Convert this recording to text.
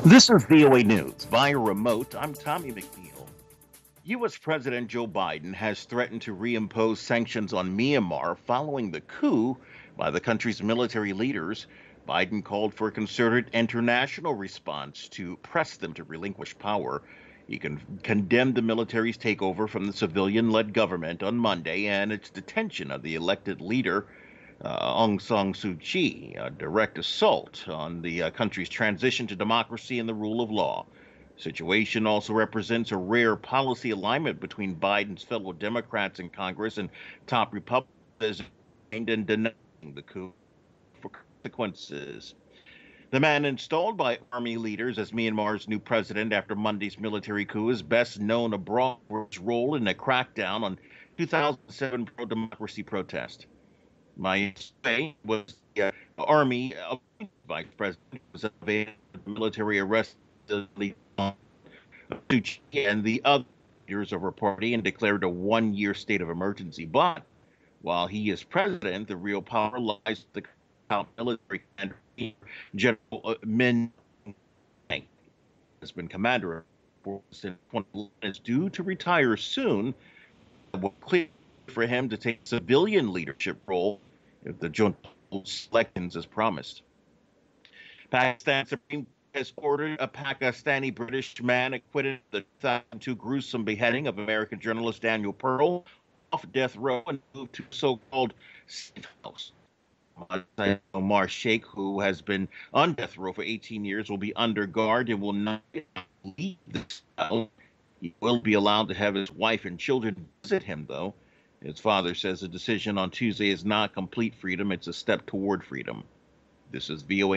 This is VOA News. Via remote, I'm Tommy McNeil. U.S. President Joe Biden has threatened to reimpose sanctions on Myanmar following the coup by the country's military leaders. Biden called for a concerted international response to press them to relinquish power. He condemned the military's takeover from the civilian led government on Monday and its detention of the elected leader Aung San Suu Kyi, a direct assault on the country's transition to democracy and the rule of law. Situation also represents a rare policy alignment between Biden's fellow Democrats in Congress and top Republicans in denying the coup for consequences. The man installed by army leaders as Myanmar's new president after Monday's military coup is best known abroad for his role in a crackdown on 2007 pro-democracy protest. My say was the army vice president was evaded military arrest and the other leaders of her party and declared a 1 year state of emergency. But while he is president, the real power lies with the military commander, General Min Aung has been commander for since 2011 is due to retire soon. It will clear for him to take a civilian leadership role if the junta selections as promised. Pakistan Supreme Court has ordered a Pakistani British man acquitted of the 2002 gruesome beheading of American journalist Daniel Pearl off death row and moved to so-called safe house. Omar Sheikh, who has been on death row for 18 years, will be under guard and will not leave the cell. He will be allowed to have his wife and children visit him, though. His father says the decision on Tuesday is not complete freedom, it's a step toward freedom. This is VOA.